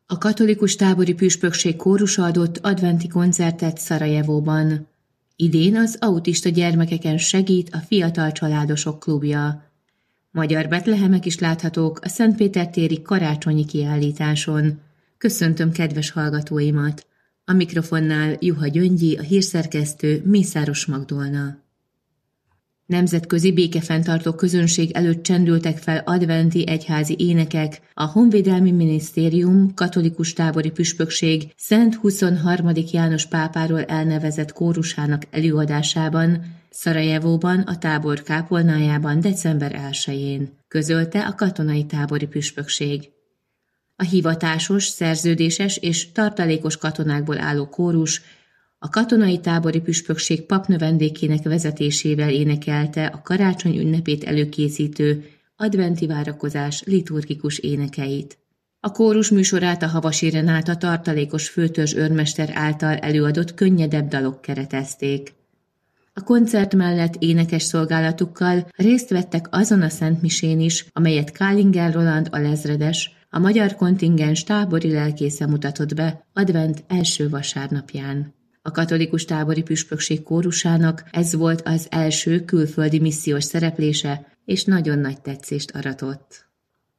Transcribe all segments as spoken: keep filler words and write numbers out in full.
A katolikus tábori püspökség kórusa adott adventi koncertet Szarajevóban. Idén az autista gyermekeken segít a Fiatal Családosok Klubja. Magyar betlehemek is láthatók a Szentpétertéri karácsonyi kiállításon. Köszöntöm kedves hallgatóimat! A mikrofonnál Juha Gyöngyi, a hírszerkesztő, Mészáros Magdolna. Nemzetközi békefenntartó közönség előtt csendültek fel adventi egyházi énekek a Honvédelmi Minisztérium katolikus tábori püspökség Szent huszonharmadik János pápáról elnevezett kórusának előadásában, Szarajevóban, a tábor kápolnájában december elsején, közölte a katonai tábori püspökség. A hivatásos, szerződéses és tartalékos katonákból álló kórus a katonai tábori püspökség papnövendékének vezetésével énekelte a karácsony ünnepét előkészítő adventi várakozás liturgikus énekeit. A kórus műsorát a Havasi Renáta tartalékos főtörzs őrmester által előadott könnyedebb dalok keretezték. A koncert mellett énekes szolgálatukkal részt vettek azon a szentmisén is, amelyet Kálinger Roland alezredes, a magyar kontingens tábori lelkésze mutatott be advent első vasárnapján. A katolikus tábori püspökség kórusának ez volt az első külföldi missziós szereplése, és nagyon nagy tetszést aratott.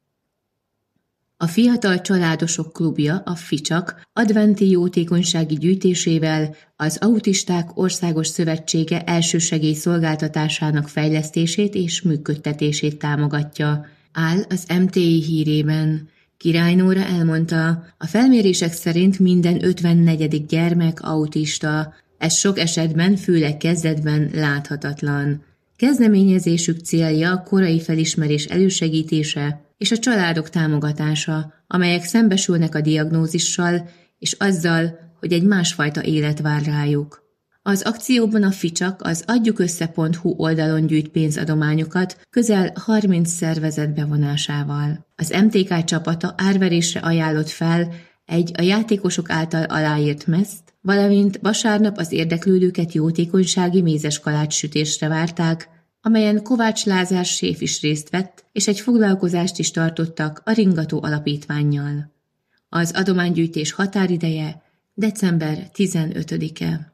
A Fiatal Családosok Klubja, a ficsak adventi jótékonysági gyűjtésével az Autisták Országos Szövetsége elsősegély szolgáltatásának fejlesztését és működtetését támogatja, áll az em té i hírében. Király Nóra elmondta, a felmérések szerint minden ötvennegyedik gyermek autista, ez sok esetben főleg kezdetben láthatatlan. Kezdeményezésük célja a korai felismerés elősegítése és a családok támogatása, amelyek szembesülnek a diagnózissal és azzal, hogy egy másfajta élet vár rájuk. Az akcióban a ficsak az adjukössze pont hu oldalon gyűjt pénzadományokat közel harminc szervezet bevonásával. Az em té ká csapata árverésre ajánlott fel egy a játékosok által aláírt meszt, valamint vasárnap az érdeklődőket jótékonysági mézes kalácssütésre várták, amelyen Kovács Lázár séf is részt vett, és egy foglalkozást is tartottak a Ringató Alapítvánnyal. Az adománygyűjtés határideje december tizenötödike.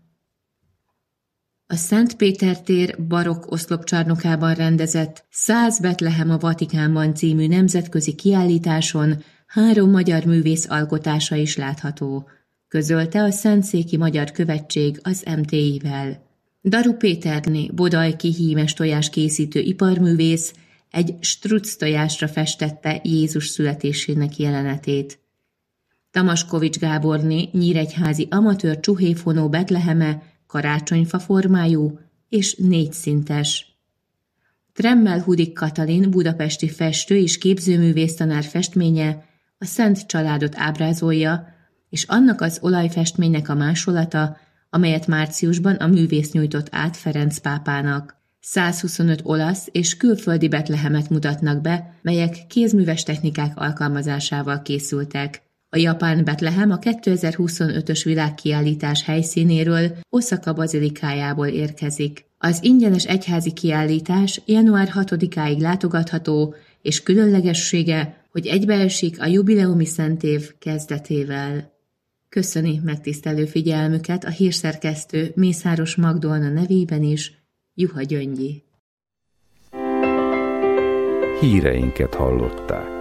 A Szentpétertér barokk oszlopcsarnokában rendezett száz Betlehem a Vatikánban című nemzetközi kiállításon három magyar művész alkotása is látható, közölte a Szentszéki Magyar Követség az em té i-vel. Daru Péterné, bodajki hímes tojás készítő iparművész egy struc tojásra festette Jézus születésének jelenetét. Tamaskovics Gáborné, nyíregyházi amatőr csuhéfonó Betleheme karácsonyfa formájú és négyszintes. Tremmel Hudik Katalin, budapesti festő és képzőművész tanár festménye a Szent Családot ábrázolja, és annak az olajfestménynek a másolata, amelyet márciusban a művész nyújtott át Ferenc pápának. száz huszonöt olasz és külföldi betlehemet mutatnak be, melyek kézműves technikák alkalmazásával készültek. A japán Betlehem a kétezer-huszonötös világkiállítás helyszínéről, Oszaka bazilikájából érkezik. Az ingyenes egyházi kiállítás január hatodikáig látogatható, és különlegessége, hogy egybeesik a jubileumi szentév kezdetével. Köszöni megtisztelő figyelmüket a hírszerkesztő Mészáros Magdolna nevében is, Juha Gyöngyi. Híreinket hallották.